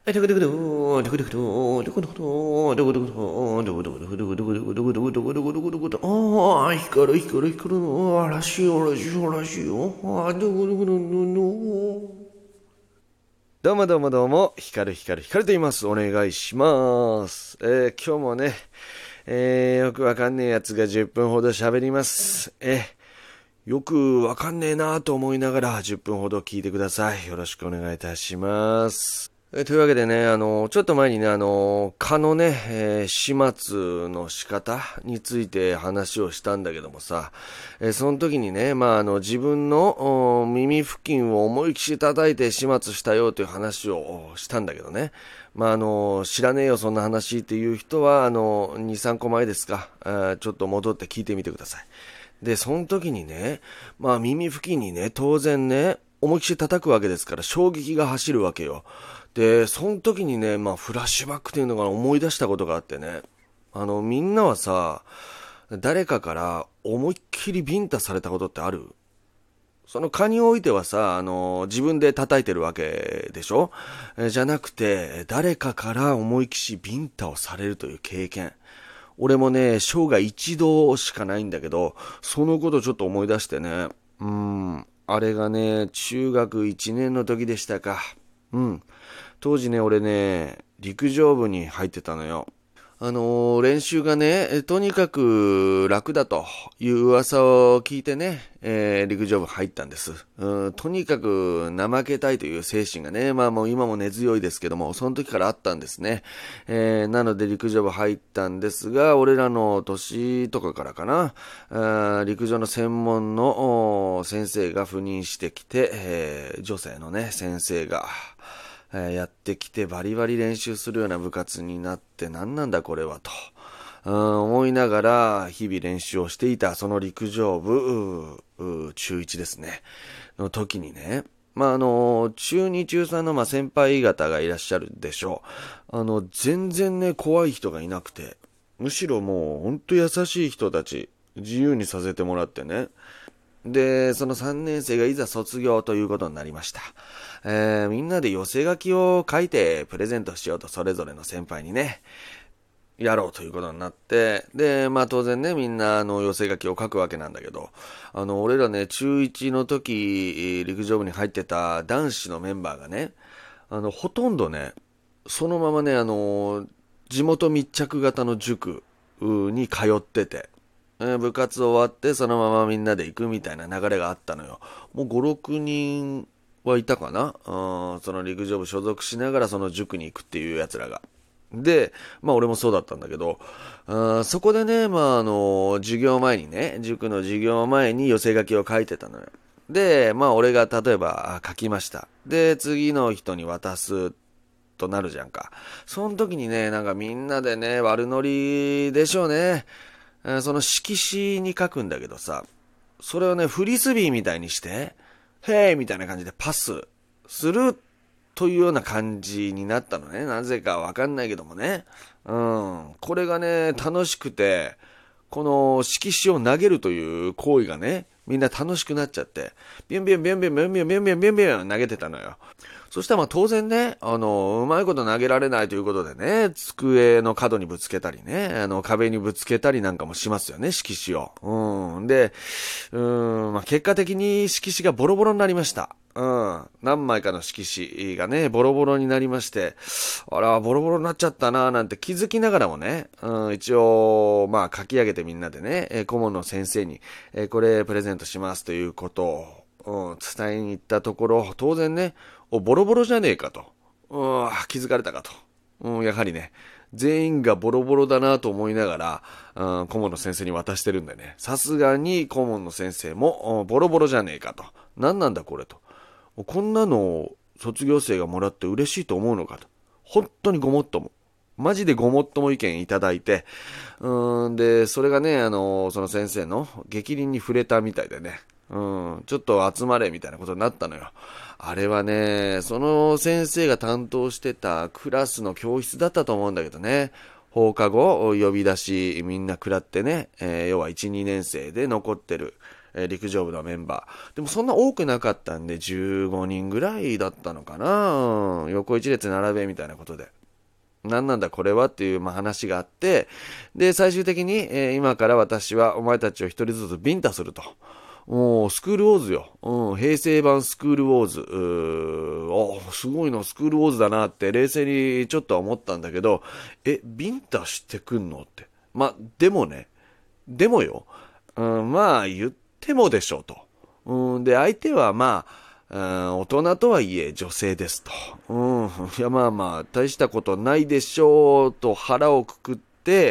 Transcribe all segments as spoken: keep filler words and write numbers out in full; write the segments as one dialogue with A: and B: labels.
A: ああ、光る光る光るの、あらしいよらしいよらしいよ。ああ、どこどこどこどこ。どうもどうもどうも、光る光る光ると言います。お願いします。えー、今日もね、えー、よくわかんねえやつがじゅっぷんほど喋ります。えー、よくわかんねえなと思いながらじゅっぷんほど聞いてください。よろしくお願いいたします。えー、というわけでね、あの、ちょっと前にね、あの、蚊のね、えー、始末の仕方について話をしたんだけどもさ、えー、その時にね、まあ、あの、自分の耳付近を思いっきり叩いて始末したよという話をしたんだけどね。まあ、あの、知らねえよ、そんな話っていう人は、あの、に、さんこまえですか、あちょっと戻って聞いてみてください。で、その時にね、まあ、耳付近にね、当然ね、思いっきり叩くわけですから、衝撃が走るわけよ。で、その時にね、まあ、フラッシュバックっていうのが思い出したことがあってね、あの、みんなはさ、誰かから思いっきりビンタされたことってある？その蚊においてはさ、あの、自分で叩いてるわけでしょ？えじゃなくて、誰かから思いっきりビンタをされるという経験。俺もね、生涯一度しかないんだけど、そのことちょっと思い出してね、うーん、あれがね、中学いちねんの時でしたか。うん。当時ね、俺ね、陸上部に入ってたのよ。あのー、練習がね、とにかく楽だという噂を聞いてね、えー、陸上部入ったんです。うん、とにかく怠けたいという精神がね、まあもう今も根強いですけども、その時からあったんですね。えー、なので陸上部入ったんですが、俺らの年とかからかな、あ陸上の専門の先生が赴任してきて、えー、女性のね、先生が、えー、やってきてバリバリ練習するような部活になって何なんだこれはと、うん、思いながら日々練習をしていたその陸上部中いちですねの時にね、まああの中に中さんのまあ先輩方がいらっしゃるでしょう。あの全然ね怖い人がいなくて、むしろもうほんと優しい人たち、自由にさせてもらってね。で、そのさんねん生がいざ卒業ということになりました。えー、みんなで寄せ書きを書いてプレゼントしようと、それぞれの先輩にね、やろうということになって、で、まあ当然ね、みんなあの寄せ書きを書くわけなんだけど、あの、俺らね、中いちの時、陸上部に入ってた男子のメンバーがね、あの、ほとんどね、そのままね、あの、地元密着型の塾に通ってて、部活終わってそのままみんなで行くみたいな流れがあったのよ。もうご、ろくにんはいたかな、うん、その陸上部所属しながらその塾に行くっていう奴らが。で、まあ俺もそうだったんだけど、あそこでね、まああの、授業前にね、塾の授業前に寄せ書きを書いてたのよ。で、まあ俺が例えば書きました。で、次の人に渡すとなるじゃんか。その時にね、なんかみんなでね、悪ノリでしょうね。その色紙に書くんだけどさ、それをね、フリスビーみたいにして、へーみたいな感じでパスするというような感じになったのね。なぜかわかんないけどもね。うん。これがね、楽しくて、この色紙を投げるという行為がね、みんな楽しくなっちゃって、ビュンビュンビュンビュンビュンビュンビュンビュンビュンビュン投げてたのよ。そしたらまあ当然ね、あの、うまいこと投げられないということでね、机の角にぶつけたりね、あの、壁にぶつけたりなんかもしますよね、色紙を。うん。で、うん、まあ結果的に色紙がボロボロになりました。うん。何枚かの色紙がね、ボロボロになりまして、あら、ボロボロになっちゃったなぁなんて気づきながらもね、うん、一応、まあ書き上げてみんなでね、え顧問の先生に、えこれプレゼントしますということを、うん、伝えに行ったところ、当然ね、お、ボロボロじゃねえかと。うん、気づかれたかと。うん、やはりね、全員がボロボロだなと思いながら、うん、顧問の先生に渡してるんでね、さすがに顧問の先生も、ボロボロじゃねえかと。何なんだこれと。こんなのを卒業生がもらって嬉しいと思うのかと。本当にごもっとも。マジでごもっとも意見いただいて、うーん、で、それがね、あの、その先生の逆鱗に触れたみたいでね、うん、ちょっと集まれみたいなことになったのよ。あれはね、その先生が担当してたクラスの教室だったと思うんだけどね、放課後呼び出しみんな食らってね、えー、要はいち、にねん生で残ってる、 えー、陸上部のメンバー。でもそんな多くなかったんで、じゅうごにんぐらいだったのかな。うん、横一列並べみたいなことで。何なんだこれはっていう、まあ、話があって、で、最終的に、えー、今から私はお前たちを一人ずつビンタすると。もう、スクールウォーズよ。うん、平成版スクールウォーズ。うーあ、すごいな、スクールウォーズだなって冷静にちょっとは思ったんだけど、え、ビンタしてくんのって。まあ、でもね、でもよ、うん、まあ、言ってもでしょうと。うん、で、相手はまあ、うん、大人とはいえ女性ですと。うん、いやまあまあ、大したことないでしょうと腹をくくって、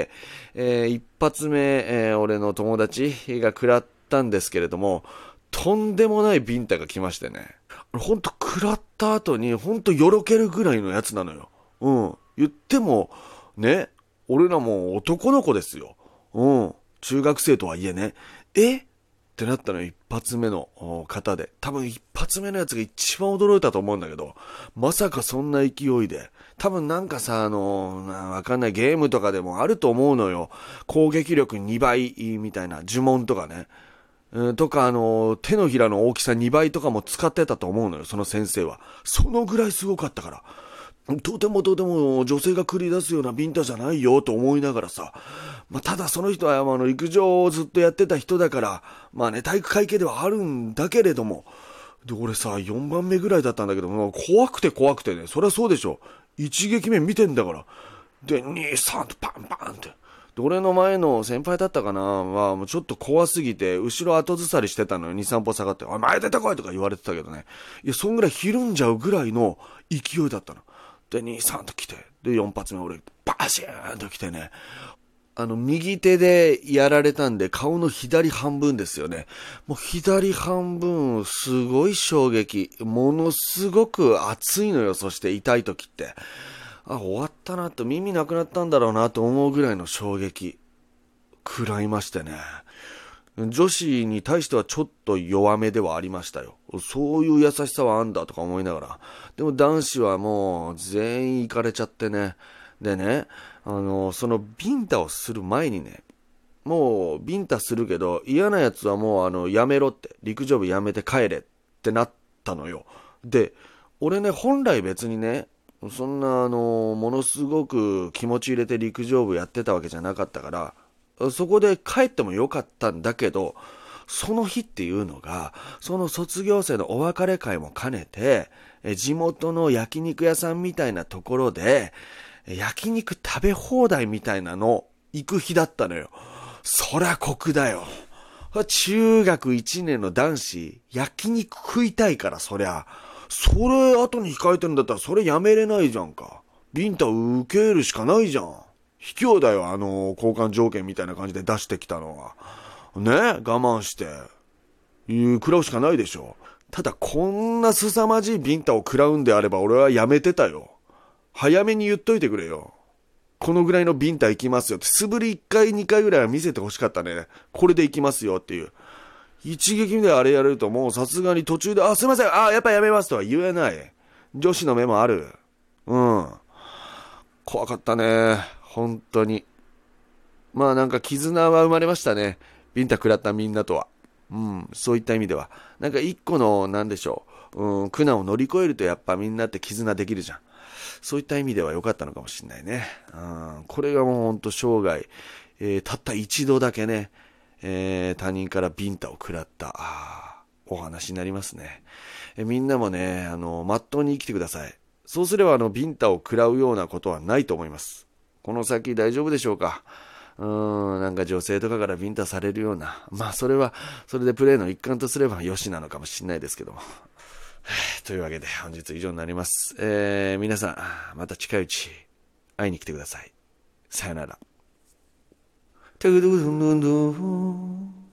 A: えー、一発目、えー、俺の友達が食らったんですけれども、とんでもないビンタが来ましてね。ほんと食らった後にほんとよろけるぐらいのやつなのよ。うん。言っても、ね、俺らも男の子ですよ。うん。中学生とはいえね。えってなったのよ、一発目の方で。多分一発目のやつが一番驚いたと思うんだけど、まさかそんな勢いで。多分なんかさ、あの、わかんないゲームとかでもあると思うのよ。攻撃力にばいみたいな呪文とかね。うん、とかあの、手のひらの大きさにばいとかも使ってたと思うのよ、その先生は。そのぐらいすごかったから。とてもとても女性が繰り出すようなビンタじゃないよと思いながらさ。まあ、ただその人はあの陸上をずっとやってた人だから、まあね、体育会系ではあるんだけれども。で、俺さ、よんばんめぐらいだったんだけども、怖くて怖くてね、そりゃそうでしょ。一撃目見てんだから。で、に、さんとパンパンって。で、俺の前の先輩だったかなは、もうちょっと怖すぎて、後ろ後ずさりしてたのよ。に、さん歩下がって、おい、前出てこいとか言われてたけどね。いや、そんぐらいひるんじゃうぐらいの勢いだったの。で、に、さんと来て、で、よん発目俺、バシーンと来てね、あの、右手でやられたんで、顔の左半分ですよね。もう左半分、すごい衝撃。ものすごく熱いのよ、そして痛い時って。あ、終わったなと、耳なくなったんだろうなと思うぐらいの衝撃。食らいましてね。女子に対してはちょっと弱めではありましたよ。そういう優しさはあんだとか思いながら。でも男子はもう全員行かれちゃってね。でね、あの、そのビンタをする前にね、もうビンタするけど嫌なやつはもうあのやめろって、陸上部やめて帰れってなったのよ。で、俺ね、本来別にね、そんなあの、ものすごく気持ち入れて陸上部やってたわけじゃなかったから、そこで帰ってもよかったんだけど、その日っていうのが、その卒業生のお別れ会も兼ねて、地元の焼肉屋さんみたいなところで、焼肉食べ放題みたいなの行く日だったのよ。そりゃ酷だよ。中学いちねんの男子、焼肉食いたいから、そりゃ。それ後に控えてるんだったらそれやめれないじゃんか。ビンタ受けるしかないじゃん。卑怯だよ、あの交換条件みたいな感じで出してきたのは。ね、我慢して食らうしかないでしょ。ただこんな凄まじいビンタを食らうんであれば俺はやめてたよ。早めに言っといてくれよ。このぐらいのビンタ行きますよって、素振りいっかいにかいぐらいは見せてほしかったね。これで行きますよっていう。一撃目であれやるともうさすがに途中で、あ、すいません、あ、やっぱやめますとは言えない。女子の目もある。うん。怖かったね。本当に。まあなんか絆は生まれましたね。ビンタ食らったみんなとは。うん、そういった意味では。なんか一個の、なんでしょう。うん、苦難を乗り越えるとやっぱみんなって絆できるじゃん。そういった意味では良かったのかもしれないね。うん、これがもうほんと生涯、えー、たった一度だけね、えー、他人からビンタを食らったあお話になりますね。えー、みんなもね、あの、まっとうに生きてください。そうすればあのビンタを食らうようなことはないと思います。この先大丈夫でしょうか。うーん、なんか女性とかからビンタされるような、まあそれはそれでプレーの一環とすればよしなのかもしれないですけども。というわけで本日以上になります。えー、皆さんまた近いうち会いに来てください。さよなら。